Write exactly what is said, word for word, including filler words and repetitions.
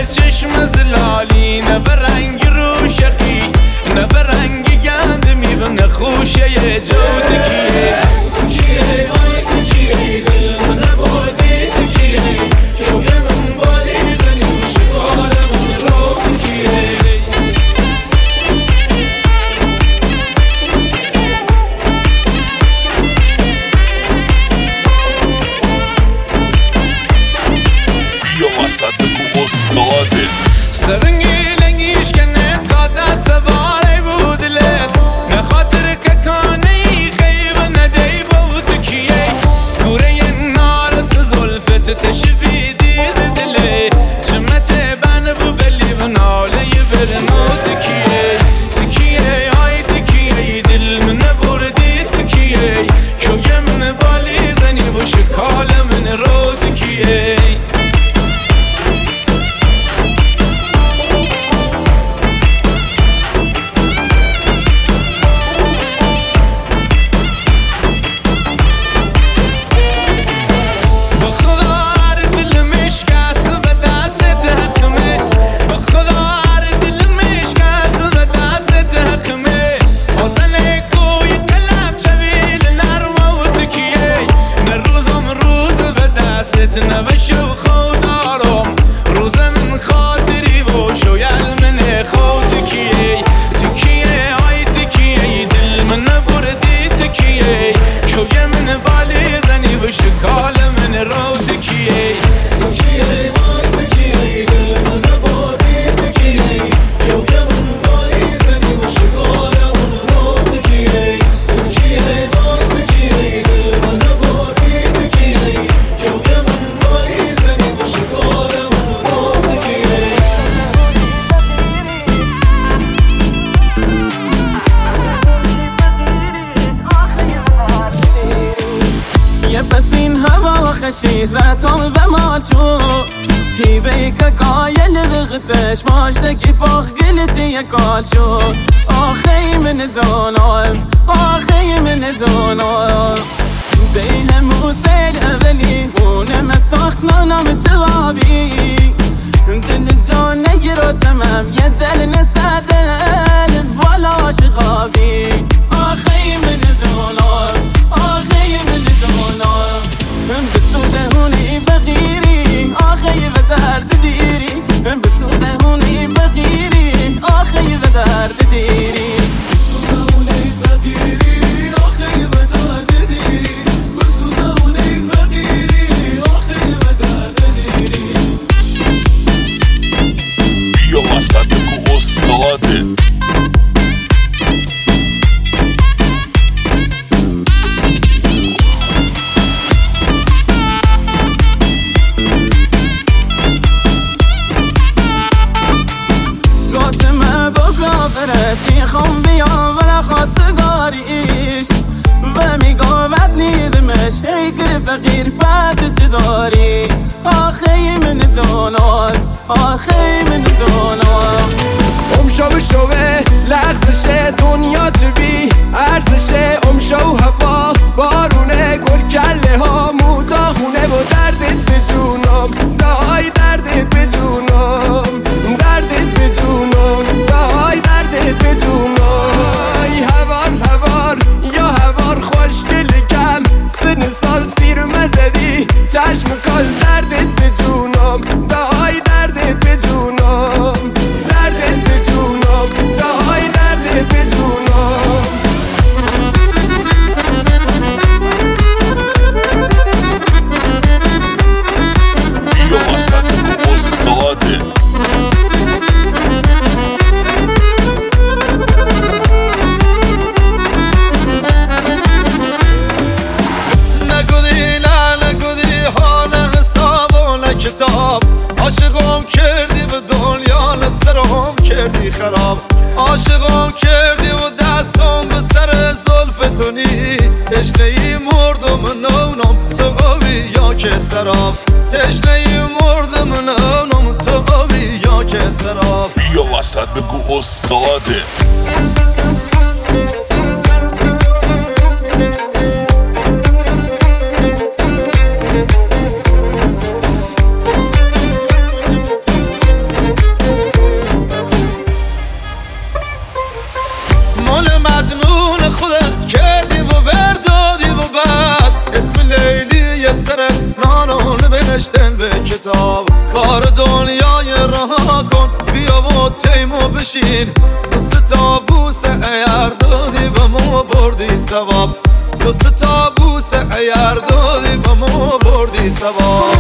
چشم زلالی نه به رنگ روشقی نه به رنگ گند میبنه خوشه جود کیه کیه آی کیه دل من نبودی کیه که من بالی زنی شکار من رو کیه سرنگی لنگیش کنه تا دست باره بودلت نه خاطر که کانه ای خیب ندهی بود کیه کوره نارس زلفت تشبی دید دله جمعت بن بو بلی و ناله برموت کیه تکیه های تکیه دل من بردی تکیه که من بالی زنی و شکال من رو تکیه نوشو خودارم روز من خاطری و شویل من خود تکیه تکیه های تکیه دل من نبردی تکیه شوی من بالی زنی و شکال من رو تکیه تکیه های تکیه دل من نبردی تکیه شوی من بالی زنی و شکال من رو تکیه تکیه های تکیه دل من نبردی تکیه شوی من بس این هوا خشیرتم و مالشو هیبه که کایل بغتش ماشتکی پاخ گلتی کالشو آخی من دانم آخی من دانم بین موسیل اولی اونم ساخت نانم جوابی دل جان نگیرو تمام یه دل نسدل والا شقابی آخی من دانم آخی من دانم بسوزه هونی فقیری آخی و درد دیری بسوزه هونی فقیری آخی و درد دیری بسوزه هونی فقیری آخی و درد دیری بسوزه هونی فقیری آخی و درد دیری بیا وسط بگو استاده میخوام بیام ولی خواستگاریش و میگوید نیدمش ای کر فقیر بعد چه داری آخی من دانم آخی من دانم ام شو شوه لغزشه دنیا چبی ارزشه ام شو هوا بارونه گل کله ها موداخونه و دردت به جونم دای دردت به جونم دردت به جونم دای دردت به جونم هوار هوار یا هوار خوشگل کم سن سال سیر مزدی چشم کل دردت به جونم دای دردت به جونم دردت به جونم دای دردت به جونم بیا وسط بگو استاده عاشقم کردی و دنیا لسرم کردی خراب عاشقم کردی و دستم به سر زلفتونی تشنه ای مردم نونم تو قوی یا که سراب تشنه ای مردم نونم تو قوی یا که سراب بیا وسط بگو استاده تیمو بشین دوست تا بوسه ایر دادی به ما بردی ثواب دوست تا بوسه ایر دادی به ما بردی ثواب